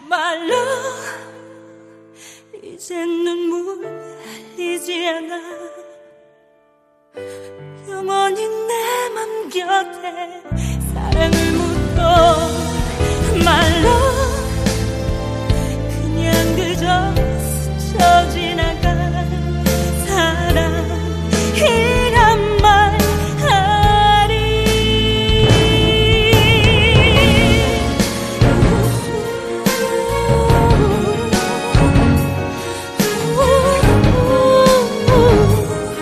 말로 이제 눈물 흘리지 않아. 영원히 내 맘 곁에 사랑을